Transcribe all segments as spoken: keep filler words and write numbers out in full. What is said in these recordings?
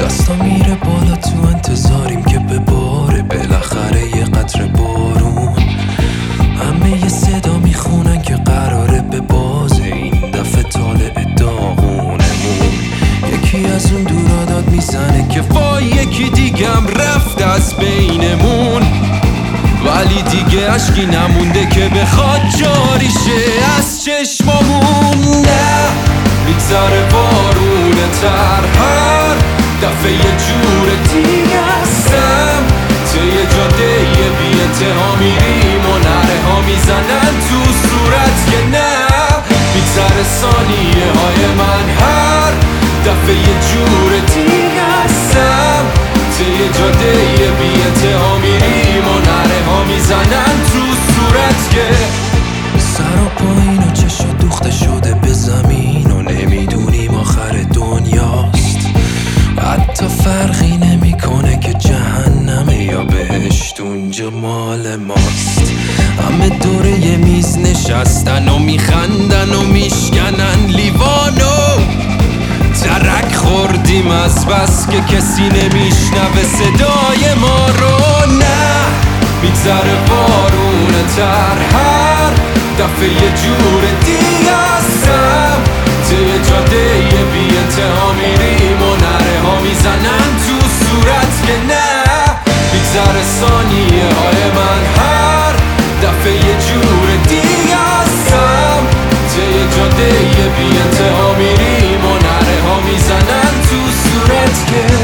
دستا میره بالا تو انتظاریم که بباره بالاخره یه قطره بارون. همه یه صدا میخونن که قراره به بازه این دفعه طالع داغونمون. یکی از اون دورا داد میزنه که وای یکی دیگم رفت از بینمون، ولی دیگه عشقی نمونده که بخواد جاری شه از چشمامون. نه میگذره بارونه تر، هر دفعه یه جور دیگه هستم. توی جاده یه بی انتها میریم و نره ها میزنن تو صورت که نه میگذره ثانیه های من، هر دفعه یه جور دیگه هستم. توی جاده یه بی انتها میریم و نره ها میزنن تو صورت که سر و پایین و چشو دوخته شده به زمین و نمیدونیم آخر دنیاست. حتی فرقی نمیکنه که جهنمه یا بهشت اونجا مال ماست. همه دور یه میز نشستن و میخندن و میشکنن لیوانو. ترک خوردیم از بس که کسی نمیشنوه صدای ما رو. نه میگذره بارونه تر، هر دفعه یه جور دیگه هستم. توی جاده یه بی انتها میریم و نره ها میزنن تو صورت که نه میگذره ثانیه های من، هر دفعه یه جور دیگه هستم. توی جاده یه بی انتها میریم و نره ها میزنن تو صورت که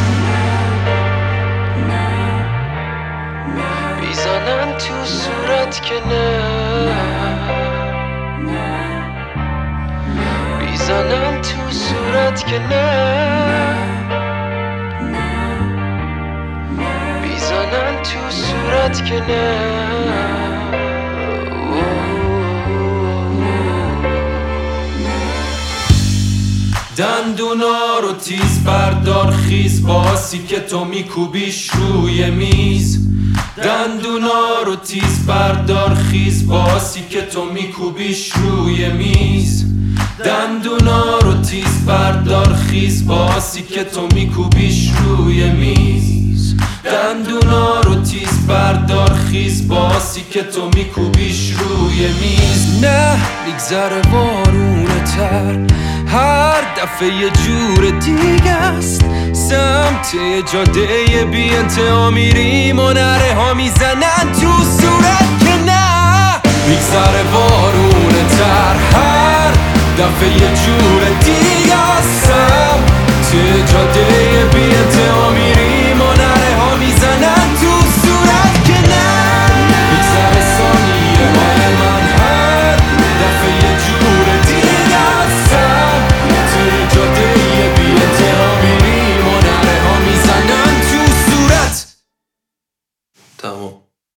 میزنن تو صورت که نه میزنن تو صورت که نه میزنن تو صورت که نه. دندونا رو تیز بردار خیز، باسی که تو میکوبیش روی میز. دندونا رو تیز بردار خیز، باسی که تو میکوبیش روی میز. دندونا رو تیز بردار خیز، باسی که تو میکوبیش روی میز. دندونا رو تیز بردار خیز، باسی که تو میکوبیش روی میز. نه میگذره بارونه تر، هر دفعه یه جور دیگه است. سمت یه جاده بی انتها میریم و نره ها میزنن تو صورت که نه میگذره بارونه تر، هر دفعه یه جور دیگه هستم. توی جاده